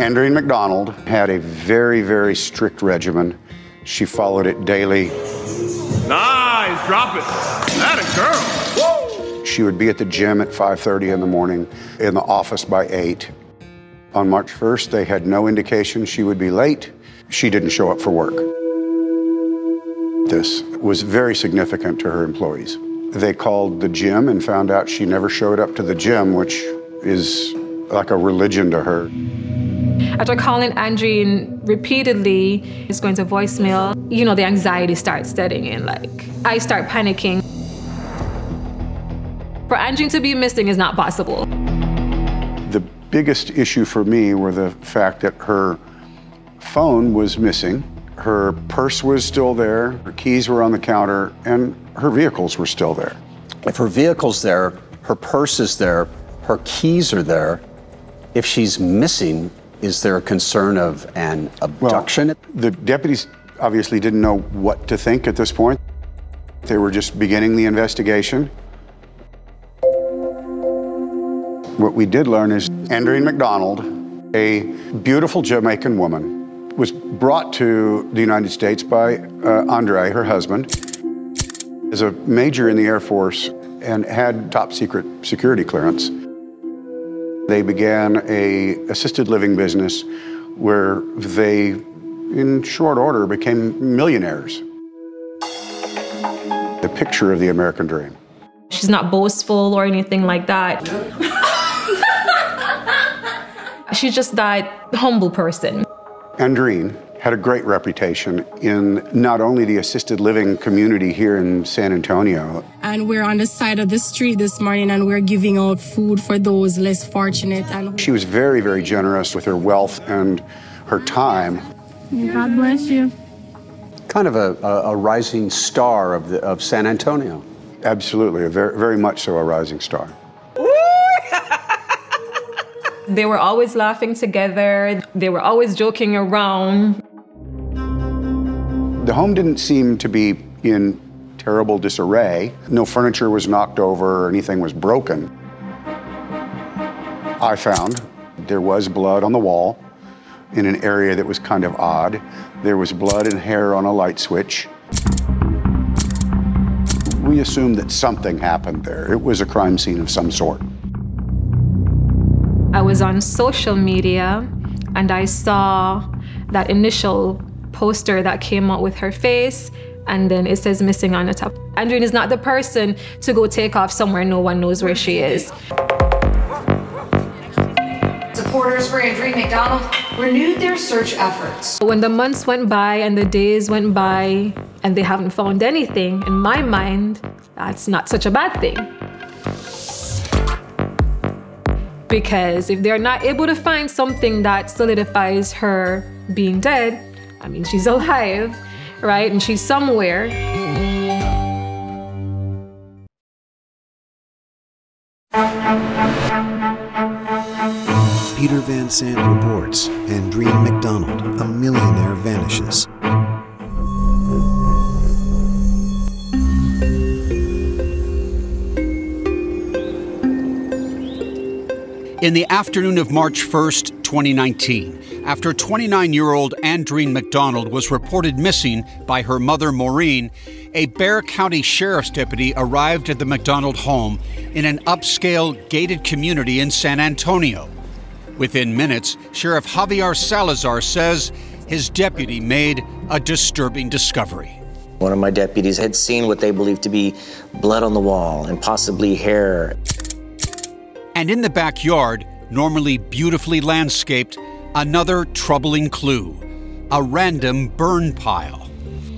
Andreen McDonald had a very, very strict regimen. She followed it daily. Nice, drop it. That a girl. Woo! She would be at the gym at 5:30 in the morning, in the office by 8. On March 1st, they had no indication she would be late. She didn't show up for work. This was very significant to her employees. They called the gym and found out she never showed up to the gym, which is like a religion to her. After calling Andreen repeatedly, it's going to voicemail. You know, the anxiety starts setting in. Like, I start panicking. For Andreen to be missing is not possible. The biggest issue for me were the fact that her phone was missing, her purse was still there, her keys were on the counter, and her vehicles were still there. If her vehicle's there, her purse is there, her keys are there, if she's missing, is there a concern of an abduction? Well, the deputies obviously didn't know what to think at this point. They were just beginning the investigation. What we did learn is Andreen McDonald, a beautiful Jamaican woman, was brought to the United States by Andre, her husband, as a major in the Air Force and had top secret security clearance. They began an assisted living business where they, in short order, became millionaires. The picture of the American dream. She's not boastful or anything like that. She's just that humble person. Andreen had a great reputation in not only the assisted living community here in San Antonio. And we're on the side of the street this morning and we're giving out food for those less fortunate. And she was very, very generous with her wealth and her time. God bless you. Kind of a rising star of San Antonio. Absolutely, very much so a rising star. They were always laughing together. They were always joking around. The home didn't seem to be in terrible disarray. No furniture was knocked over or anything was broken. I found there was blood on the wall in an area that was kind of odd. There was blood and hair on a light switch. We assumed that something happened there. It was a crime scene of some sort. I was on social media and I saw that initial poster that came out with her face, and then it says missing on the top. Andreen is not the person to go take off somewhere no one knows where she is. Supporters for Andreen McDonald renewed their search efforts. When the months went by and the days went by and they haven't found anything, in my mind, that's not such a bad thing. Because if they're not able to find something that solidifies her being dead, I mean, she's alive, right? And she's somewhere. Peter Van Sant reports Andreen McDonald, a millionaire, vanishes. In the afternoon of March 1st, 2019, after 29-year-old Andreen McDonald was reported missing by her mother, Maureen, a Bexar County Sheriff's deputy arrived at the McDonald home in an upscale gated community in San Antonio. Within minutes, Sheriff Javier Salazar says his deputy made a disturbing discovery. One of my deputies had seen what they believed to be blood on the wall and possibly hair. And in the backyard, normally beautifully landscaped, another troubling clue, a random burn pile.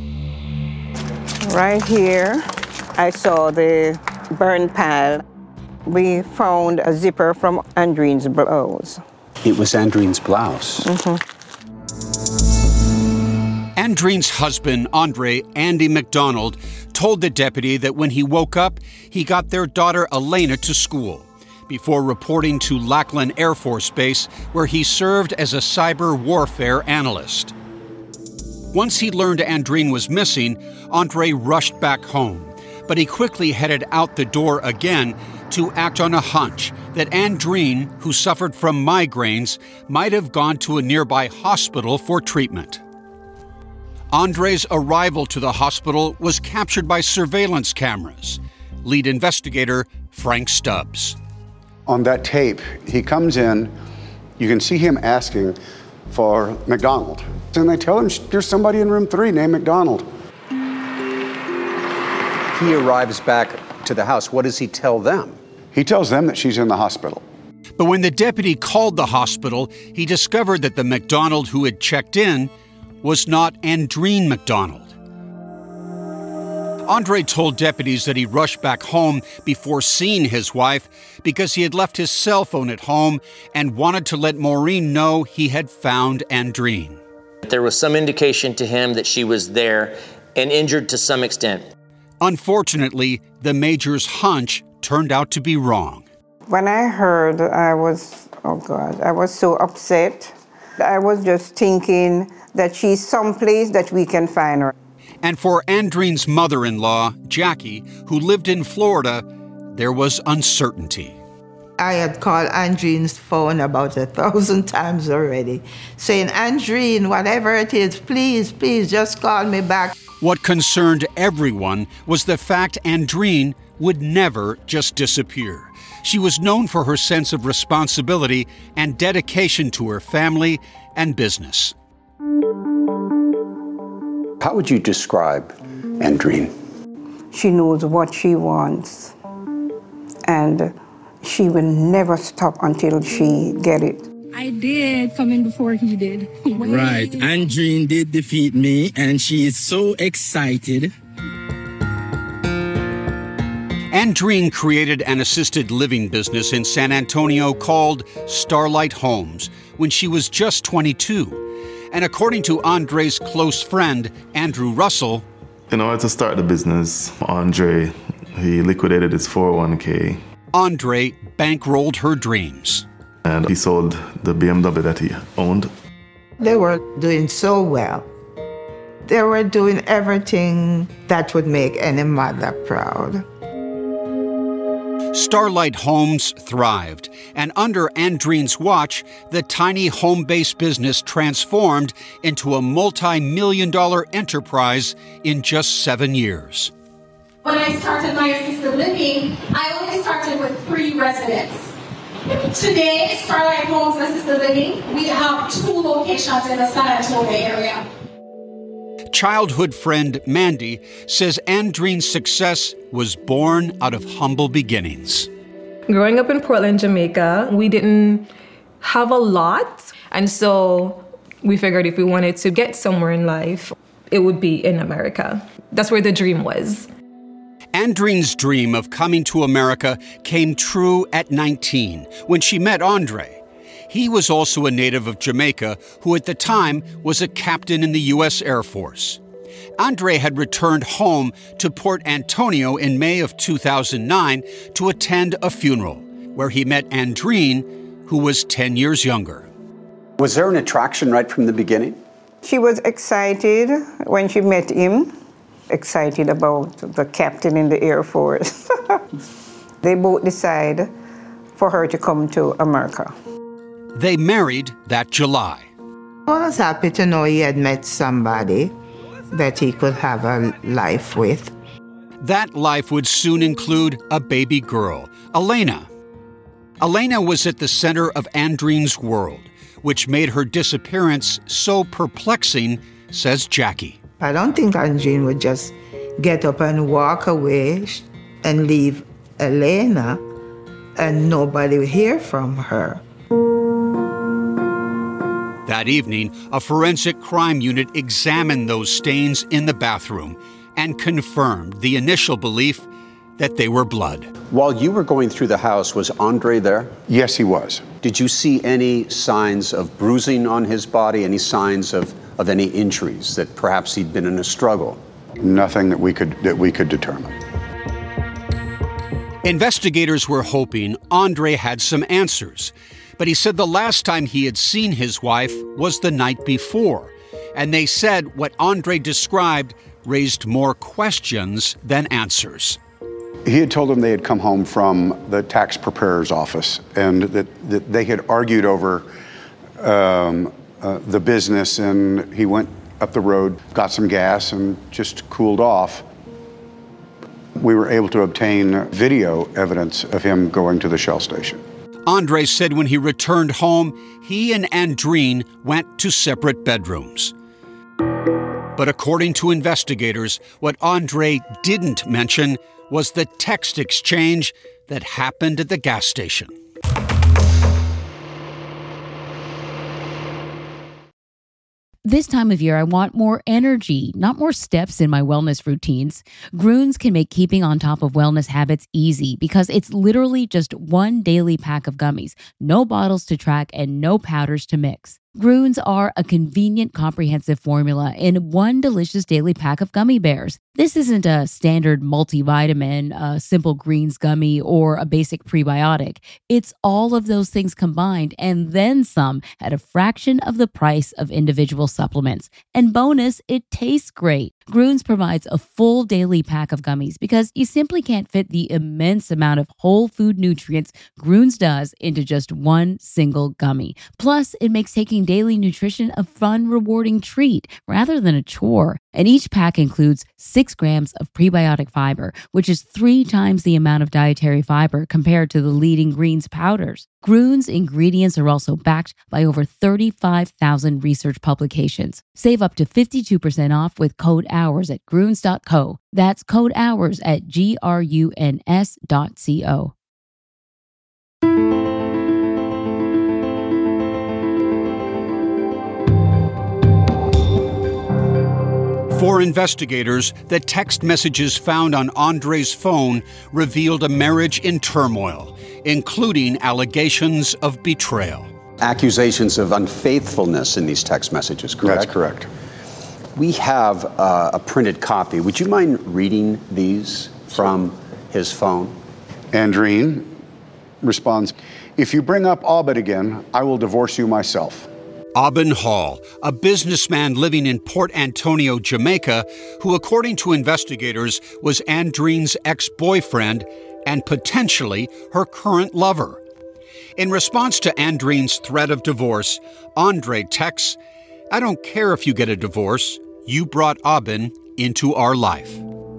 Right here, I saw the burn pile. We found a zipper from Andreen's blouse. It was Andreen's blouse. Mm-hmm. Andreen's husband, Andy McDonald, told the deputy that when he woke up, he got their daughter Elena to school, before reporting to Lackland Air Force Base, where he served as a cyber warfare analyst. Once he learned Andreen was missing, Andre rushed back home, but he quickly headed out the door again to act on a hunch that Andreen, who suffered from migraines, might have gone to a nearby hospital for treatment. Andre's arrival to the hospital was captured by surveillance cameras. Lead investigator Frank Stubbs. On that tape, he comes in, you can see him asking for McDonald. And they tell him, there's somebody in room 3 named McDonald. He arrives back to the house. What does he tell them? He tells them that she's in the hospital. But when the deputy called the hospital, he discovered that the McDonald who had checked in was not Andreen McDonald. Andre told deputies that he rushed back home before seeing his wife because he had left his cell phone at home and wanted to let Maureen know he had found Andreen. There was some indication to him that she was there and injured to some extent. Unfortunately, the major's hunch turned out to be wrong. When I heard, I was so upset. I was just thinking that she's someplace that we can find her. And for Andreen's mother-in-law, Jackie, who lived in Florida, there was uncertainty. I had called Andreen's phone about 1,000 times already, saying, Andreen, whatever it is, please, just call me back. What concerned everyone was the fact Andreen would never just disappear. She was known for her sense of responsibility and dedication to her family and business. How would you describe Andreen? She knows what she wants, and she will never stop until she get it. I did come in before he did. Right, Andreen did defeat me, and she is so excited. Andreen created an assisted living business in San Antonio called Starlight Homes when she was just 22. And according to Andre's close friend, Andrew Russell, in order to start the business, Andre, he liquidated his 401k. Andre bankrolled her dreams. And he sold the BMW that he owned. They were doing so well. They were doing everything that would make any mother proud. Starlight Homes thrived, and under Andreen's watch, the tiny home-based business transformed into a multi-million-dollar enterprise in just 7 years. When I started my assisted living, I only started with 3 residents. Today, Starlight Homes Assisted Living, we have 2 locations in the San Antonio area. Childhood friend Mandy says Andreen's success was born out of humble beginnings. Growing up in Portland, Jamaica, we didn't have a lot. And so we figured if we wanted to get somewhere in life, it would be in America. That's where the dream was. Andreen's dream of coming to America came true at 19 when she met Andre. He was also a native of Jamaica who at the time was a captain in the U.S. Air Force. Andre had returned home to Port Antonio in May of 2009 to attend a funeral where he met Andreen, who was 10 years younger. Was there an attraction right from the beginning? She was excited when she met him, excited about the captain in the Air Force. They both decided for her to come to America. They married that July. I was happy to know he had met somebody that he could have a life with. That life would soon include a baby girl, Elena. Elena was at the center of Andreen's world, which made her disappearance so perplexing, says Jackie. I don't think Andreen would just get up and walk away and leave Elena and nobody would hear from her. That evening, a forensic crime unit examined those stains in the bathroom and confirmed the initial belief that they were blood. While you were going through the house, was Andre there? Yes, he was. Did you see any signs of bruising on his body, any signs of any injuries, that perhaps he'd been in a struggle? Nothing that we could determine. Investigators were hoping Andre had some answers, but he said the last time he had seen his wife was the night before, and they said what Andre described raised more questions than answers. He had told them they had come home from the tax preparer's office and that they had argued over the business, and he went up the road, got some gas, and just cooled off. We were able to obtain video evidence of him going to the Shell station. Andre said when he returned home, he and Andreen went to separate bedrooms. But according to investigators, what Andre didn't mention was the text exchange that happened at the gas station. This time of year, I want more energy, not more steps in my wellness routines. Grüns can make keeping on top of wellness habits easy because it's literally just one daily pack of gummies, no bottles to track, and no powders to mix. Grüns are a convenient, comprehensive formula in one delicious daily pack of gummy bears. This isn't a standard multivitamin, a simple greens gummy, or a basic prebiotic. It's all of those things combined and then some at a fraction of the price of individual supplements. And bonus, it tastes great. Grüns provides a full daily pack of gummies because you simply can't fit the immense amount of whole food nutrients Grüns does into just one single gummy. Plus, it makes taking daily nutrition a fun, rewarding treat rather than a chore. And each pack includes 6 grams of prebiotic fiber, which is 3 times the amount of dietary fiber compared to the leading greens powders. Grüns ingredients are also backed by over 35,000 research publications. Save up to 52% off with code HOURS at Grüns.co. That's code HOURS at GRUNS.co. For investigators, the text messages found on Andre's phone revealed a marriage in turmoil, including allegations of betrayal. Accusations of unfaithfulness in these text messages, correct? That's correct. We have a printed copy. Would you mind reading these from his phone? Andreen responds, "If you bring up Abed again, I will divorce you myself." Aben Hall, a businessman living in Port Antonio, Jamaica, who, according to investigators, was Andreen's ex-boyfriend and potentially her current lover. In response to Andreen's threat of divorce, Andre texts, "I don't care if you get a divorce. You brought Aben into our life."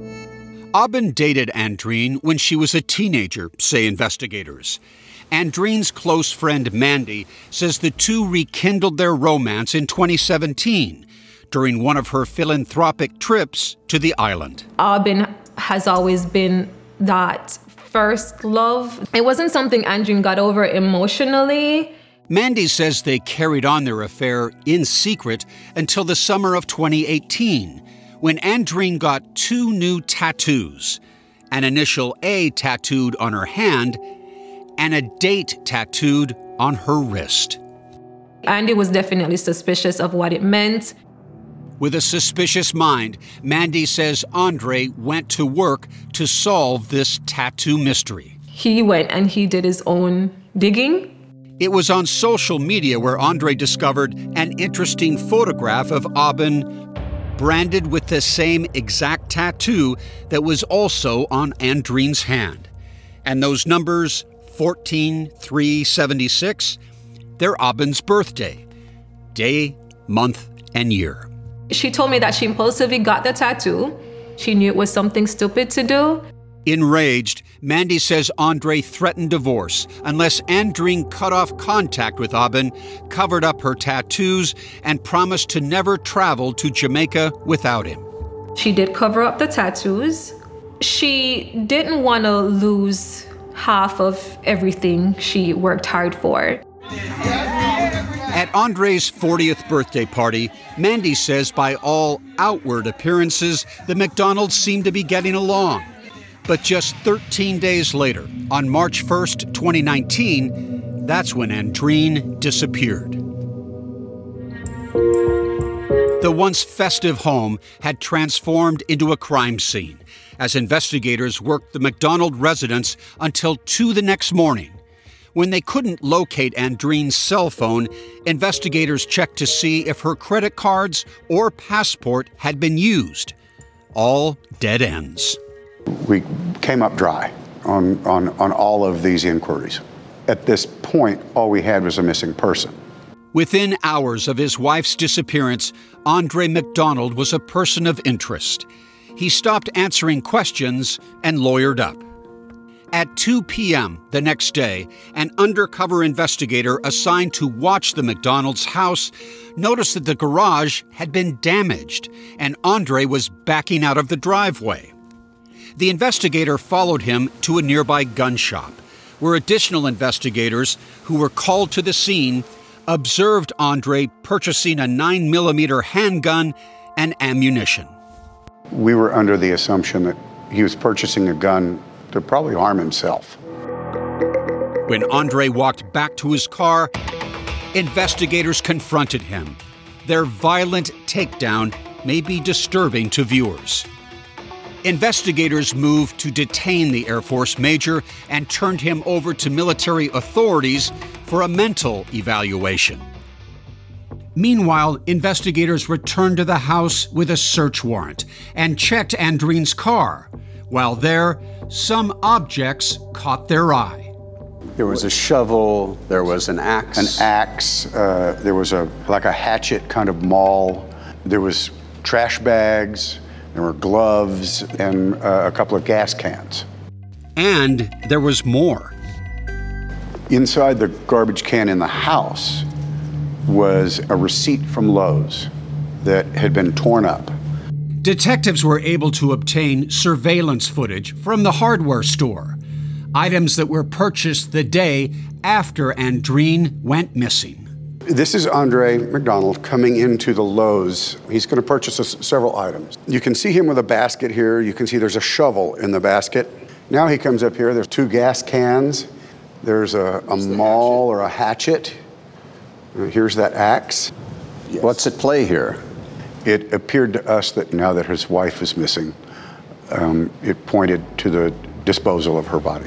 Aben dated Andreen when she was a teenager, say investigators. Andreen's close friend Mandy says the two rekindled their romance in 2017 during one of her philanthropic trips to the island. Aben has always been that first love. It wasn't something Andreen got over emotionally. Mandy says they carried on their affair in secret until the summer of 2018, when Andreen got 2 new tattoos, an initial A tattooed on her hand and a date tattooed on her wrist. Andy was definitely suspicious of what it meant. With a suspicious mind, Mandy says Andre went to work to solve this tattoo mystery. He went and he did his own digging. It was on social media where Andre discovered an interesting photograph of Aben branded with the same exact tattoo that was also on Andreen's hand. And those numbers, 14-3-76, they're Aben's birthday, day, month, and year. She told me that she impulsively got the tattoo. She knew it was something stupid to do. Enraged, Mandy says Andre threatened divorce unless Andreen cut off contact with Aben, covered up her tattoos, and promised to never travel to Jamaica without him. She did cover up the tattoos. She didn't want to lose half of everything she worked hard for. At Andre's 40th birthday party, Mandy says by all outward appearances, the McDonalds seemed to be getting along. But just 13 days later, on March 1st, 2019, that's when Andreen disappeared. The once festive home had transformed into a crime scene as investigators worked the McDonald residence until 2 the next morning. When they couldn't locate Andreen's cell phone, investigators checked to see if her credit cards or passport had been used. All dead ends. We came up dry on all of these inquiries. At this point, all we had was a missing person. Within hours of his wife's disappearance, Andre McDonald was a person of interest. He stopped answering questions and lawyered up. At 2 p.m. the next day, an undercover investigator assigned to watch the McDonald's house noticed that the garage had been damaged and Andre was backing out of the driveway. The investigator followed him to a nearby gun shop, where additional investigators who were called to the scene observed Andre purchasing a 9mm handgun and ammunition. We were under the assumption that he was purchasing a gun to probably harm himself. When Andre walked back to his car, investigators confronted him. Their violent takedown may be disturbing to viewers. Investigators moved to detain the Air Force major and turned him over to military authorities for a mental evaluation. Meanwhile, investigators returned to the house with a search warrant and checked Andreen's car. While there, some objects caught their eye. There was a shovel, there was an axe. An axe, there was a hatchet kind of maul, there was trash bags, there were gloves, and a couple of gas cans. And there was more. Inside the garbage can in the house was a receipt from Lowe's that had been torn up. Detectives were able to obtain surveillance footage from the hardware store, items that were purchased the day after Andreen went missing. This is Andre McDonald coming into the Lowe's. He's going to purchase several items. You can see him with a basket here. You can see there's a shovel in the basket. Now he comes up here. There's 2 gas cans. There's a maul or a hatchet. Here's that axe. Yes. What's at play here? It appeared to us that now that his wife is missing, it pointed to the disposal of her body.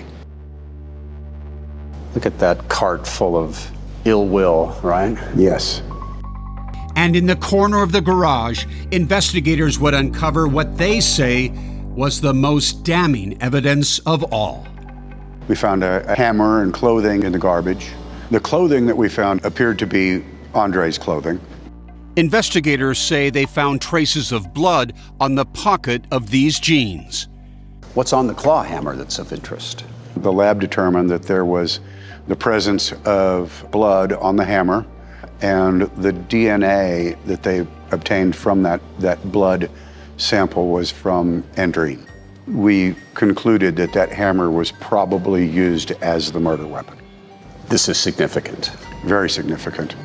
Look at that cart full of ill will, right? Yes. And in the corner of the garage, investigators would uncover what they say was the most damning evidence of all. We found a hammer and clothing in the garbage. The clothing that we found appeared to be Andre's clothing. Investigators say they found traces of blood on the pocket of these jeans. What's on the claw hammer that's of interest? The lab determined that there was the presence of blood on the hammer, and the DNA that they obtained from that blood sample was from Andreen. We concluded that that hammer was probably used as the murder weapon. This is significant. Very significant.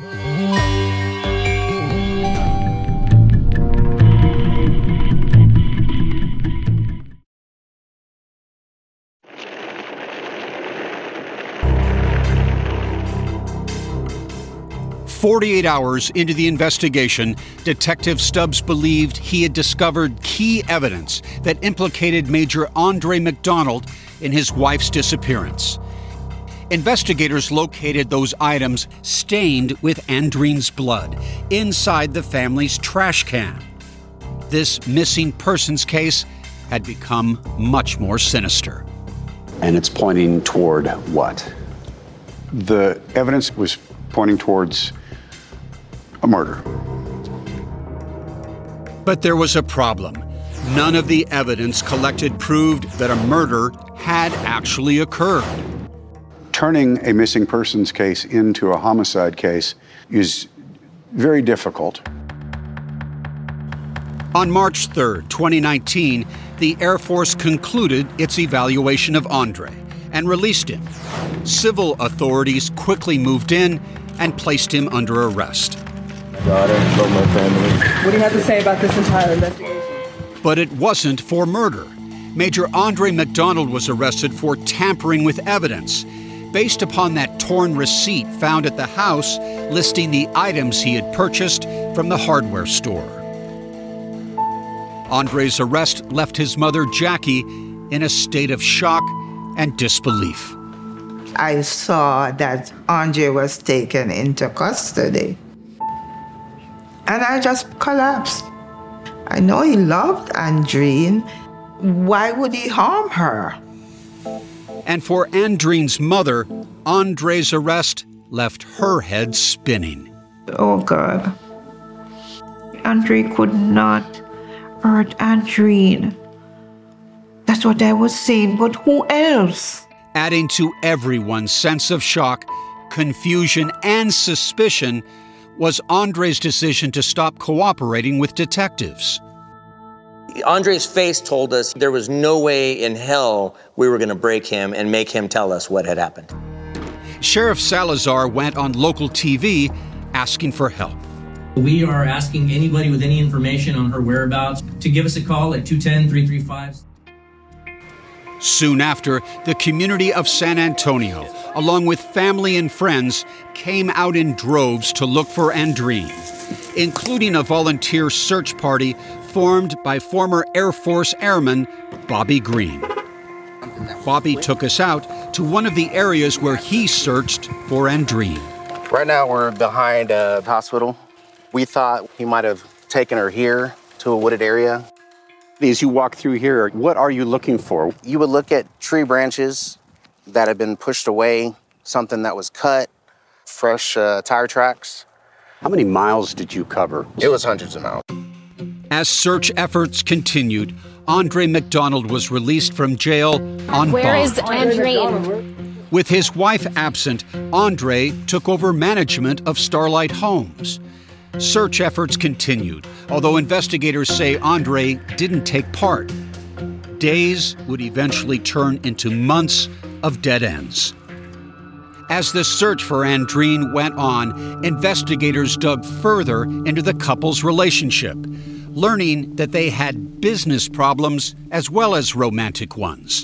48 hours into the investigation, Detective Stubbs believed he had discovered key evidence that implicated Major Andre McDonald in his wife's disappearance. Investigators located those items stained with Andreen's blood inside the family's trash can. This missing persons case had become much more sinister. And it's pointing toward what? The evidence was pointing towards a murder. But there was a problem. None of the evidence collected proved that a murder had actually occurred. Turning a missing persons case into a homicide case is very difficult. On March 3rd, 2019, the Air Force concluded its evaluation of Andre and released him. Civil authorities quickly moved in and placed him under arrest. Daughter, love my family. What do you have to say about this entire investigation? But it wasn't for murder. Major Andre McDonald was arrested for tampering with evidence based upon that torn receipt found at the house listing the items he had purchased from the hardware store. Andre's arrest left his mother, Jackie, in a state of shock and disbelief. I saw that Andre was taken into custody, and I just collapsed. I know he loved Andreen, Why would he harm her? And for Andrine's mother, Andre's arrest left her head spinning. Oh, God. Andre could not hurt Andrine. That's what I was saying, but who else? Adding to everyone's sense of shock, confusion, and suspicion was Andre's decision to stop cooperating with detectives. Andre's face told us there was no way in hell we were going to break him and make him tell us what had happened. Sheriff Salazar went on local TV asking for help. We are asking anybody with any information on her whereabouts to give us a call at 210-335. Soon after, the community of San Antonio, along with family and friends, came out in droves to look for Andrine, including a volunteer search party formed by former Air Force Airman Bobby Green. Bobby took us out to one of the areas where he searched for Andrine. Right now we're behind a hospital. We thought he might have taken her here to a wooded area. As you walk through here, what are you looking for? You would look at tree branches that had been pushed away, something that was cut, fresh tire tracks. How many miles did you cover? It was hundreds of miles. As search efforts continued, Andre McDonald was released from jail on bond. Where is Andrine? With his wife absent, Andre took over management of Starlight Homes. Search efforts continued, although investigators say Andre didn't take part. Days would eventually turn into months of dead ends. As the search for Andrine went on, investigators dug further into the couple's relationship, learning that they had business problems as well as romantic ones.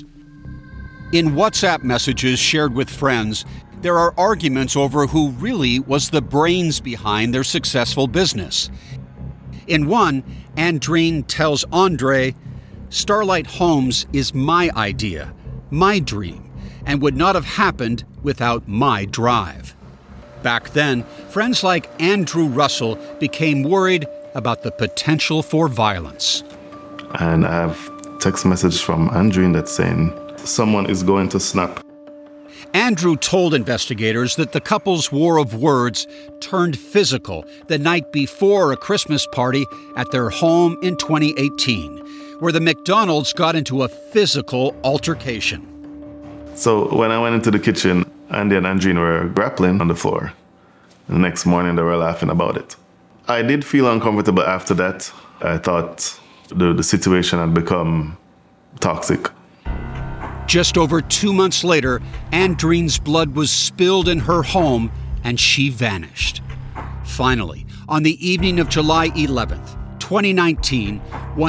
In WhatsApp messages shared with friends, there are arguments over who really was the brains behind their successful business. In one, Andrine tells Andre, "Starlight Homes is my idea, my dream, and would not have happened without my drive." Back then, friends like Andrew Russell became worried about the potential for violence. And I have text message from Andrine that's saying, "Someone is going to snap." Andrew told investigators that the couple's war of words turned physical the night before a Christmas party at their home in 2018, where the McDonalds got into a physical altercation. So when I went into the kitchen, Andy and Andrine were grappling on the floor. The next morning, they were laughing about it. I did feel uncomfortable after that. I thought the situation had become toxic. Just over 2 months later, Andrine's blood was spilled in her home and she vanished. Finally, on the evening of July 11th, 2019,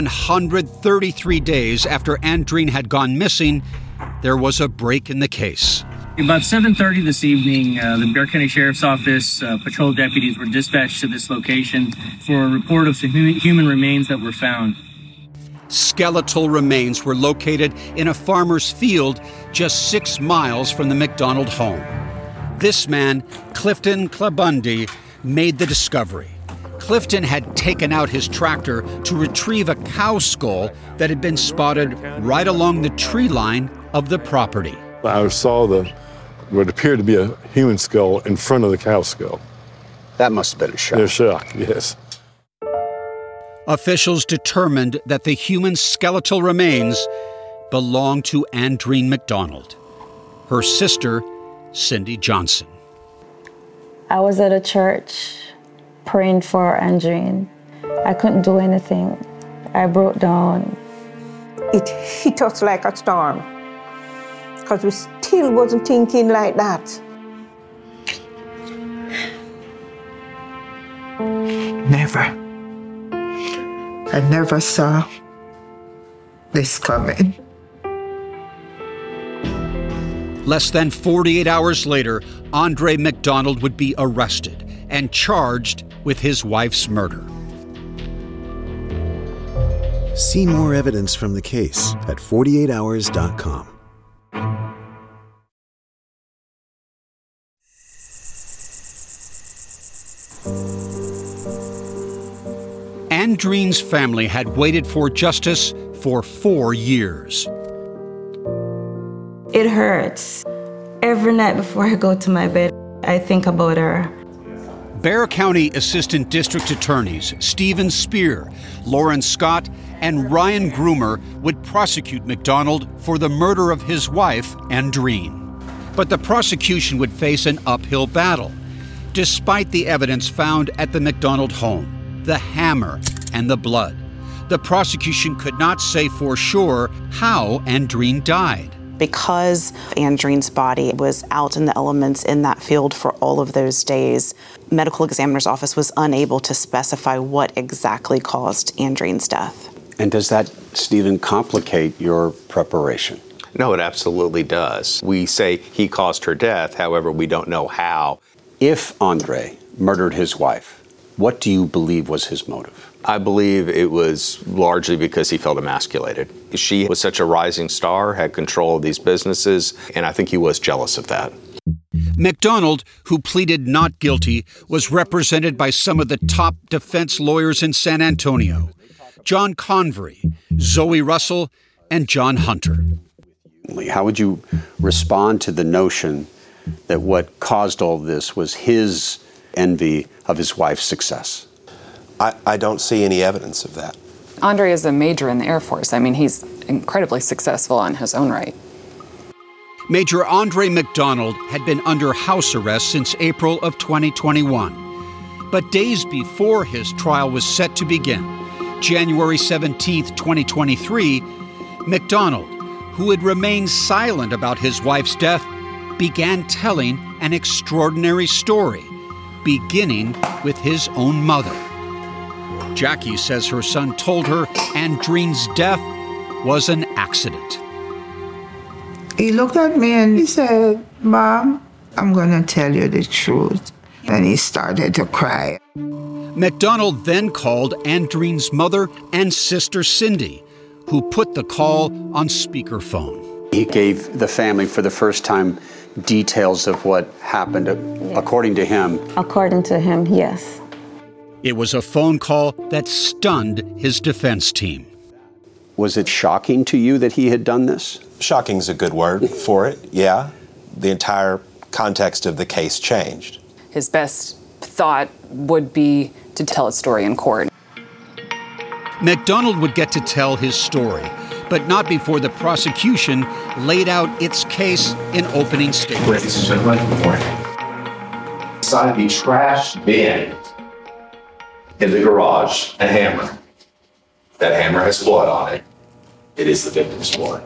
133 days after Andrine had gone missing, there was a break in the case. About 7:30 this evening, the Bexar County Sheriff's Office patrol deputies were dispatched to this location for a report of some human remains that were found. Skeletal remains were located in a farmer's field just 6 miles from the McDonald home. This man, Clifton Clabundy, made the discovery. Clifton had taken out his tractor to retrieve a cow skull that had been spotted right along the tree line of the property. I saw what appeared to be a human skull in front of the cow skull. That must have been a shock. A shock, yes. Officials determined that the human skeletal remains belonged to Andrine McDonald, her sister, Cindy Johnson. I was at a church praying for Andrine. I couldn't do anything. I broke down. It hit us like a storm, because we still wasn't thinking like that. Never. I never saw this coming. Less than 48 hours later, Andre McDonald would be arrested and charged with his wife's murder. See more evidence from the case at 48hours.com. Andrine's family had waited for justice for 4 years. It hurts. Every night before I go to my bed, I think about her. Bexar County Assistant District Attorneys Stephen Spear, Lauren Scott, and Ryan Groomer would prosecute McDonald for the murder of his wife, Andreen. But the prosecution would face an uphill battle. Despite the evidence found at the McDonald home, the hammer and the blood, the prosecution could not say for sure how Andreen died. Because Andreen's body was out in the elements in that field for all of those days, medical examiner's office was unable to specify what exactly caused Andreen's death. And does that, Stephen, complicate your preparation? No, it absolutely does. We say he caused her death, however, we don't know how. If Andre murdered his wife, what do you believe was his motive? I believe it was largely because he felt emasculated. She was such a rising star, had control of these businesses, and I think he was jealous of that. McDonald, who pleaded not guilty, was represented by some of the top defense lawyers in San Antonio: John Convery, Zoe Russell, and John Hunter. How would you respond to the notion that what caused all this was his envy of his wife's success? I don't see any evidence of that. Andre is a major in the Air Force. I mean, he's incredibly successful in his own right. Major Andre McDonald had been under house arrest since April of 2021. But days before his trial was set to begin, January 17, 2023, McDonald, who had remained silent about his wife's death, began telling an extraordinary story, beginning with his own mother. Jackie says her son told her Andreen's death was an accident. He looked at me and he said, "Mom, I'm going to tell you the truth." And he started to cry. McDonald then called Andreen's mother and sister Cindy, who put the call on speakerphone. He gave the family for the first time details of what happened, according to him. According to him, yes. It was a phone call that stunned his defense team. Was it shocking to you that he had done this? Shocking is a good word for it, yeah. The entire context of the case changed. His best thought would be to tell his story in court. McDonald would get to tell his story, but not before the prosecution laid out its case in opening statements. Ladies and gentlemen, good morning. Inside the trash bin in the garage, a hammer. That hammer has blood on it. It is the victim's blood.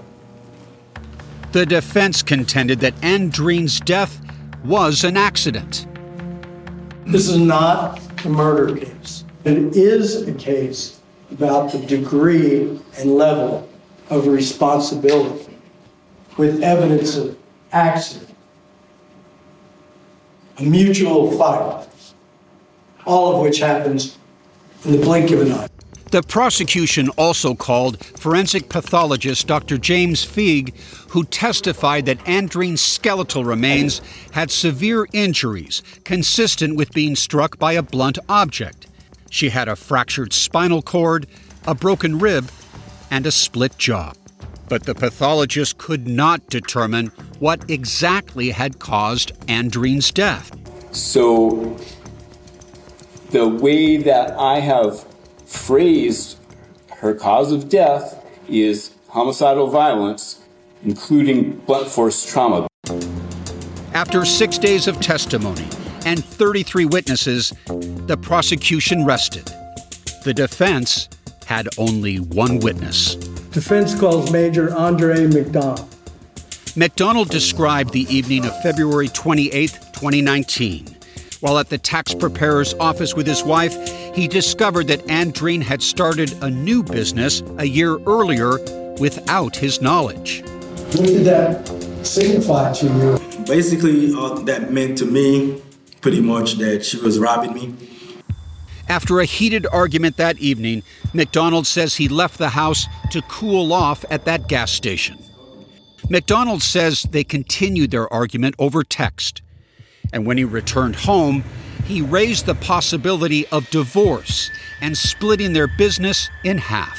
The defense contended that Andreen's death was an accident. This is not a murder case. It is a case about the degree and level of responsibility with evidence of accident, a mutual fight, all of which happens in the blink of an eye. The prosecution also called forensic pathologist Dr. James Feig, who testified that Andreen's skeletal remains had severe injuries consistent with being struck by a blunt object. She had a fractured spinal cord, a broken rib, and a split jaw. But the pathologist could not determine what exactly had caused Andreen's death. So the way that I have phrased her cause of death is homicidal violence, including blunt force trauma. After 6 days of testimony and 33 witnesses, the prosecution rested. The defense had only one witness. Defense calls Major Andre McDonald. McDonald described the evening of February 28, 2019. While at the tax preparer's office with his wife, he discovered that Andreen had started a new business a year earlier without his knowledge. What did that signify to you? Basically, that meant to me pretty much that she was robbing me. After a heated argument that evening, McDonald says he left the house to cool off at that gas station. McDonald says they continued their argument over text. And when he returned home, he raised the possibility of divorce and splitting their business in half.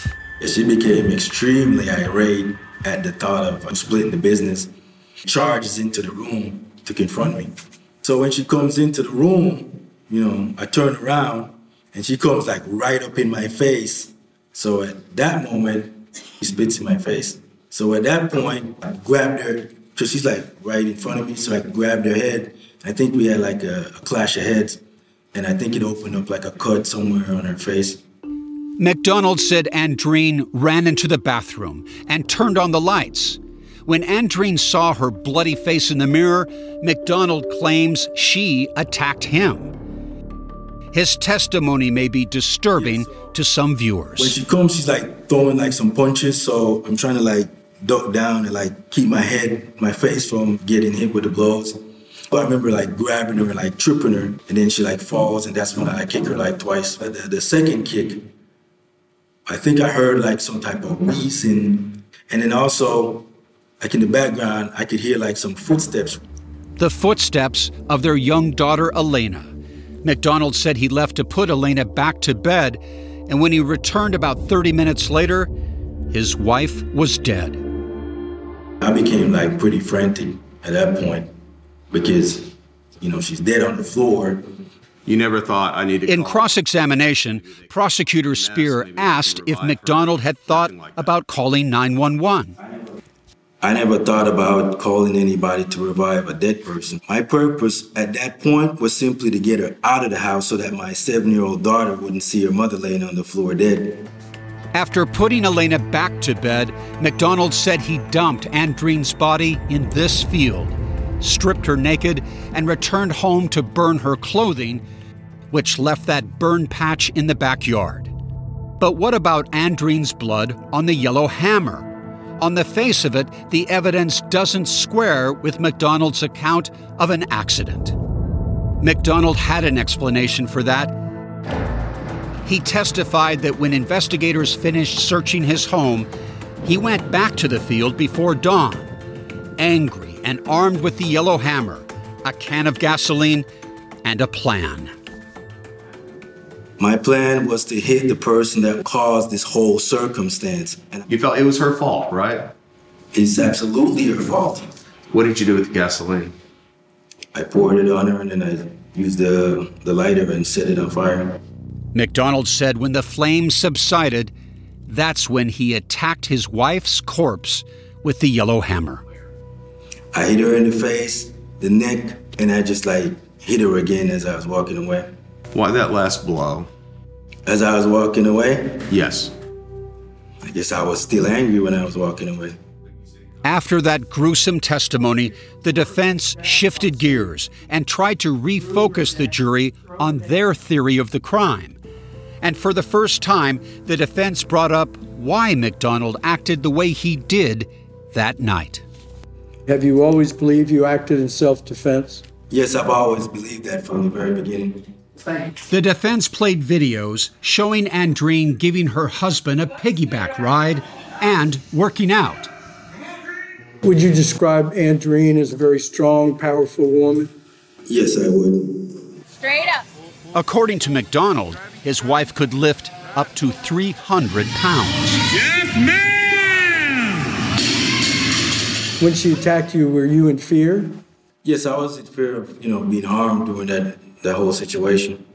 She became extremely irate at the thought of splitting the business. She charges into the room to confront me. So when she comes into the room, I turn around and she comes like right up in my face. So at that moment, she spits in my face. So at that point, I grabbed her, because she's like right in front of me, so I grabbed her head. I think we had like a clash of heads, and I think it opened up like a cut somewhere on her face. McDonald said Andreen ran into the bathroom and turned on the lights. When Andreen saw her bloody face in the mirror, McDonald claims she attacked him. His testimony may be disturbing to some viewers. When she comes, she's like throwing like some punches, so I'm trying to like duck down and like keep my face from getting hit with the blows. But I remember like grabbing her and like tripping her, and then she like falls, and that's when I kick her like twice. But the second kick, I think I heard like some type of wheezing, and then also like in the background, I could hear like some footsteps. The footsteps of their young daughter, Elena. McDonald said he left to put Elena back to bed, and when he returned about 30 minutes later, his wife was dead. I became like pretty frantic at that point because, she's dead on the floor. You never thought I needed to. In cross-examination, Prosecutor Spear asked if McDonald had thought about calling 911. I never thought about calling anybody to revive a dead person. My purpose at that point was simply to get her out of the house so that my 7-year-old daughter wouldn't see her mother laying on the floor dead. After putting Elena back to bed, McDonald said he dumped Andreen's body in this field, stripped her naked, and returned home to burn her clothing, which left that burn patch in the backyard. But what about Andreen's blood on the yellow hammer? On the face of it, the evidence doesn't square with McDonald's account of an accident. McDonald had an explanation for that. He testified that when investigators finished searching his home, he went back to the field before dawn, angry and armed with the yellow hammer, a can of gasoline, and a plan. My plan was to hit the person that caused this whole circumstance. And You felt it was her fault, right? It's absolutely her fault. What did you do with the gasoline? I poured it on her and then I used the lighter and set it on fire. McDonald said when the flames subsided, that's when he attacked his wife's corpse with the yellow hammer. I hit her in the face, the neck, and I just hit her again as I was walking away. Why that last blow? As I was walking away? Yes. I guess I was still angry when I was walking away. After that gruesome testimony, the defense shifted gears and tried to refocus the jury on their theory of the crime. And for the first time, the defense brought up why McDonald acted the way he did that night. Have you always believed you acted in self-defense? Yes, I've always believed that from the very beginning. The defense played videos showing Andreen giving her husband a piggyback ride and working out. Would you describe Andreen as a very strong, powerful woman? Yes, I would. Straight up. According to McDonald, his wife could lift up to 300 pounds. Yes, ma'am! When she attacked you, were you in fear? Yes, I was in fear of, being harmed during that whole situation.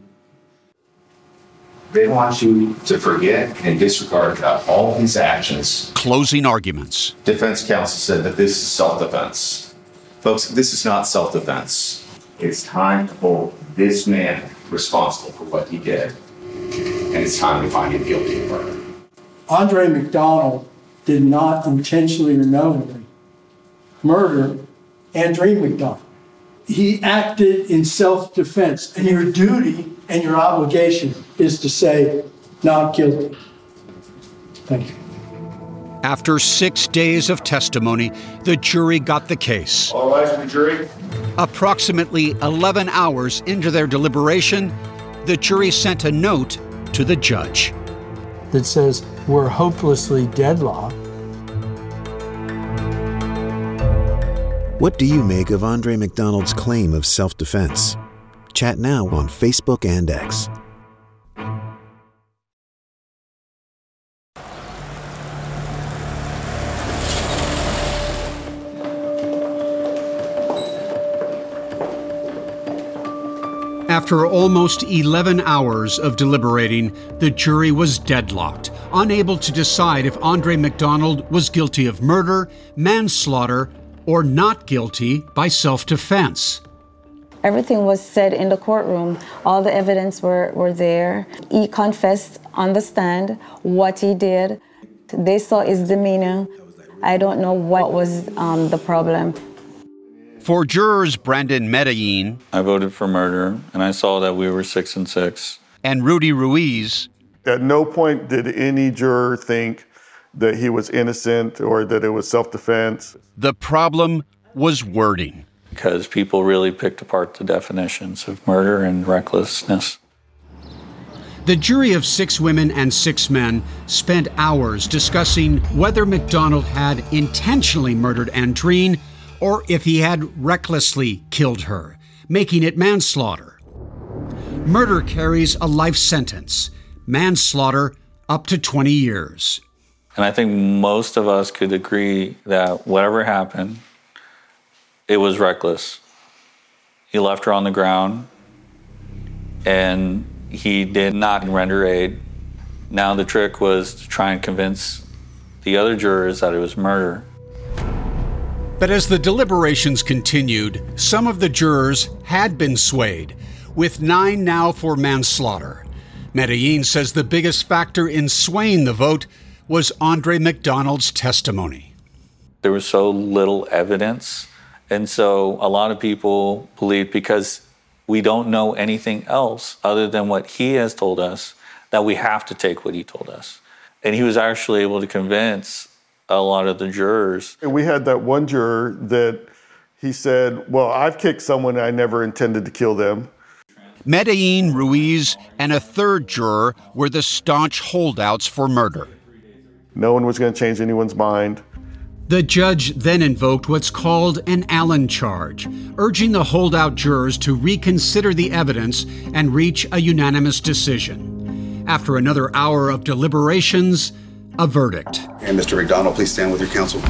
They want you to forget and disregard all his actions. Closing arguments. Defense counsel said that this is self-defense. Folks, this is not self-defense. It's time to hold this man responsible for what he did. And it's time to find him guilty of murder. Andre McDonald did not intentionally or knowingly murder Andreen McDonald. He acted in self-defense, and your duty and your obligation is to say, not guilty. Thank you. After 6 days of testimony, the jury got the case. All rise for the jury. Approximately 11 hours into their deliberation, the jury sent a note to the judge that says, we're hopelessly deadlocked. What do you make of Andre McDonald's claim of self-defense? Chat now on Facebook and X. After almost 11 hours of deliberating, the jury was deadlocked, unable to decide if Andre McDonald was guilty of murder, manslaughter, or not guilty by self-defense. Everything was said in the courtroom. All the evidence were there. He confessed on the stand what he did. They saw his demeanor. I don't know what was the problem. For jurors Brandon Medellin, I voted for murder, and I saw that we were 6 and 6. And Rudy Ruiz, at no point did any juror think that he was innocent or that it was self-defense. The problem was wording. Because people really picked apart the definitions of murder and recklessness. The jury of 6 women and 6 men spent hours discussing whether McDonald had intentionally murdered Andreen or if he had recklessly killed her, making it manslaughter. Murder carries a life sentence, manslaughter up to 20 years. And I think most of us could agree that whatever happened, it was reckless. He left her on the ground, and he did not render aid. Now the trick was to try and convince the other jurors that it was murder. But as the deliberations continued, some of the jurors had been swayed, with 9 now for manslaughter. Medellin says the biggest factor in swaying the vote was Andre McDonald's testimony. There was so little evidence, and so a lot of people believed, because we don't know anything else other than what he has told us, that we have to take what he told us. And he was actually able to convince a lot of the jurors. And we had that one juror that he said, well, I've kicked someone and I never intended to kill them. Medellin, Ruiz, and a third juror were the staunch holdouts for murder. No one was going to change anyone's mind. The judge then invoked what's called an Allen charge, urging the holdout jurors to reconsider the evidence and reach a unanimous decision. After another hour of deliberations, a verdict. And Mr. McDonald, please stand with your counsel.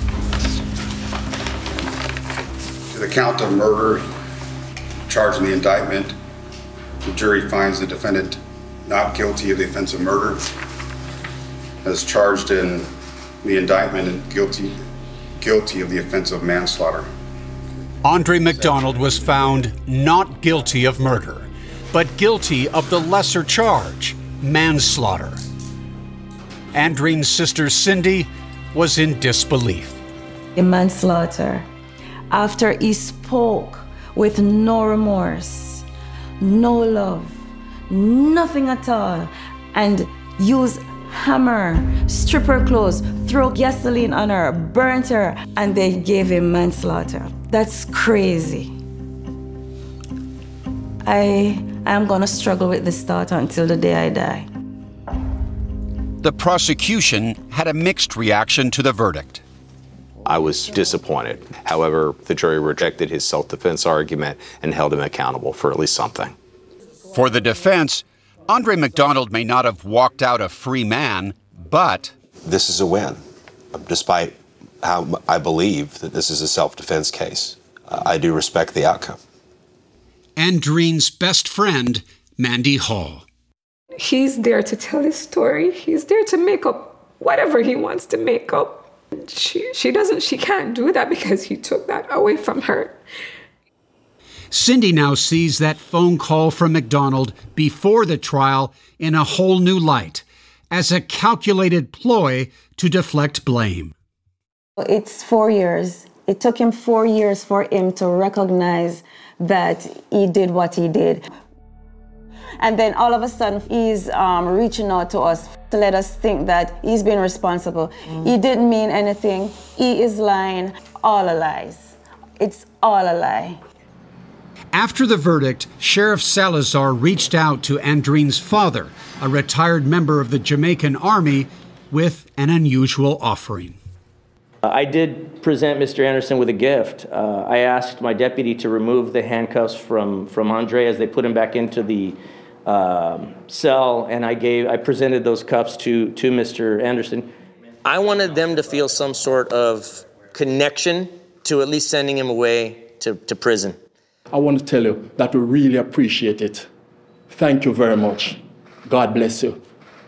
To the count of murder charged in the indictment, the jury finds the defendant not guilty of the offense of murder, as charged in the indictment, and guilty of the offense of manslaughter. Andre McDonald was found not guilty of murder, but guilty of the lesser charge, manslaughter. Andreen's sister Cindy was in disbelief. In manslaughter, after he spoke with no remorse, no love, nothing at all, and used hammer, strip her clothes, throw gasoline on her, burnt her, and they gave him manslaughter. That's crazy. I am gonna struggle with this thought until the day I die. The prosecution had a mixed reaction to the verdict. I was disappointed. However, the jury rejected his self-defense argument and held him accountable for at least something. For the defense, Andre McDonald may not have walked out a free man, but this is a win, despite how I believe that this is a self-defense case. I do respect the outcome. Andreen's best friend, Mandy Hall. He's there to tell his story. He's there to make up whatever he wants to make up. She can't do that because he took that away from her. Cindy now sees that phone call from McDonald before the trial in a whole new light, as a calculated ploy to deflect blame. It's 4 years. It took him 4 years for him to recognize that he did what he did. And then all of a sudden, he's reaching out to us to let us think that he's been responsible. He didn't mean anything. He is lying. All a lies. It's all a lie. After the verdict, Sheriff Salazar reached out to Andreen's father, a retired member of the Jamaican Army, with an unusual offering. I did present Mr. Anderson with a gift. I asked my deputy to remove the handcuffs from Andre as they put him back into the cell, and I presented those cuffs to Mr. Anderson. I wanted them to feel some sort of connection to at least sending him away to prison. I want to tell you that we really appreciate it. Thank you very much. God bless you.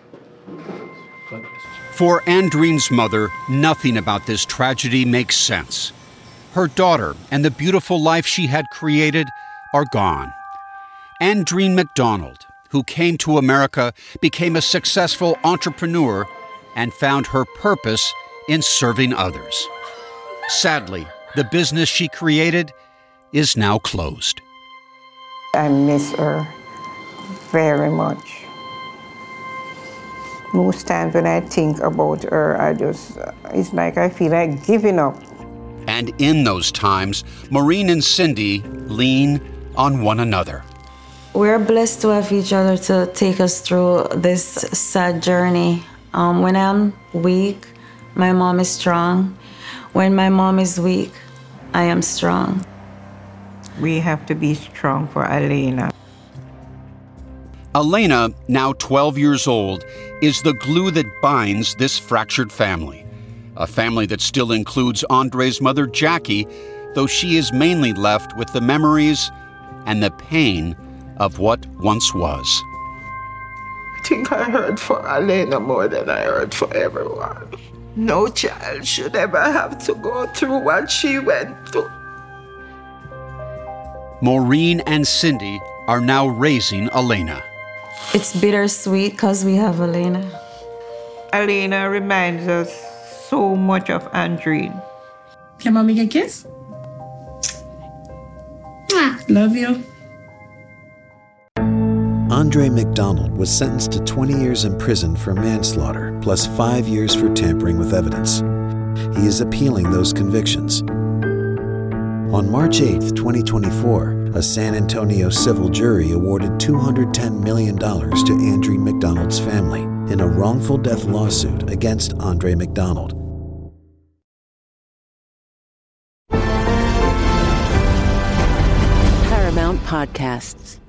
For Andreen's mother, nothing about this tragedy makes sense. Her daughter and the beautiful life she had created are gone. Andreen McDonald, who came to America, became a successful entrepreneur and found her purpose in serving others. Sadly, the business she created is now closed. I miss her very much. Most times when I think about her, it's like I feel like giving up. And in those times, Maureen and Cindy lean on one another. We're blessed to have each other to take us through this sad journey. When I'm weak, my mom is strong. When my mom is weak, I am strong. We have to be strong for Elena. Elena, now 12 years old, is the glue that binds this fractured family. A family that still includes Andre's mother, Jackie, though she is mainly left with the memories and the pain of what once was. I think I hurt for Elena more than I hurt for everyone. No child should ever have to go through what she went through. Maureen and Cindy are now raising Elena. It's bittersweet because we have Elena. Elena reminds us so much of Andreen. Can mommy get a kiss? Love you. Andre McDonald was sentenced to 20 years in prison for manslaughter, plus 5 years for tampering with evidence. He is appealing those convictions. On March 8, 2024, a San Antonio civil jury awarded $210 million to Andreen McDonald's family in a wrongful death lawsuit against Andre McDonald. Paramount Podcasts.